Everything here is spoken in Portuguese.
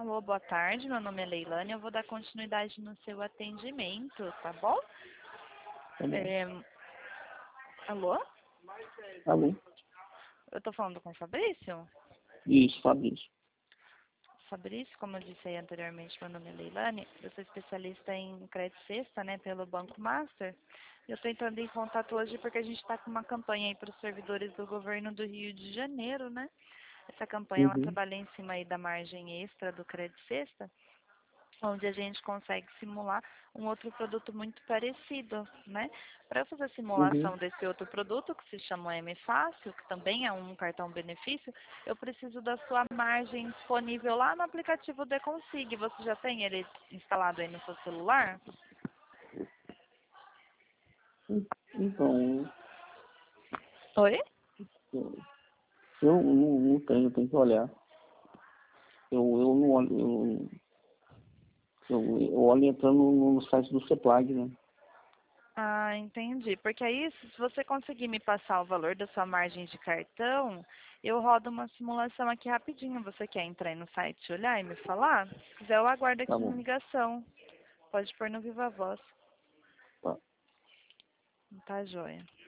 Alô, boa tarde. Meu nome é Leilane. Eu vou dar continuidade no seu atendimento, tá bom? Tá bom. Alô? Alô? Eu tô falando com o Fabrício? Isso, Fabrício. Fabrício, como eu disse aí anteriormente, meu nome é Leilane. Eu sou especialista em crédito cesta, né, pelo Banco Master. Eu tô entrando em contato hoje porque a gente está com uma campanha aí para os servidores do governo do Rio de Janeiro, né? Essa campanha, ela Uhum. trabalha em cima aí da margem extra do crédito cesta, onde a gente consegue simular um outro produto muito parecido, né? Para eu fazer a Uhum. simulação desse outro produto, que se chama M Fácil, que também é um cartão benefício, eu preciso da sua margem disponível lá no aplicativo do Econsig. Você já tem ele instalado aí no seu celular? Então, Oi? eu não tenho que olhar. Eu não olho, eu olho entrando no site do CEPLAG, né? Ah, entendi. Porque aí, se você conseguir me passar o valor da sua margem de cartão, eu rodo uma simulação aqui rapidinho. Você quer entrar aí no site, olhar e me falar? Se quiser, eu aguardo Tá aqui na bom. ligação. Pode pôr no Viva Voz. Tá. Tá, joia.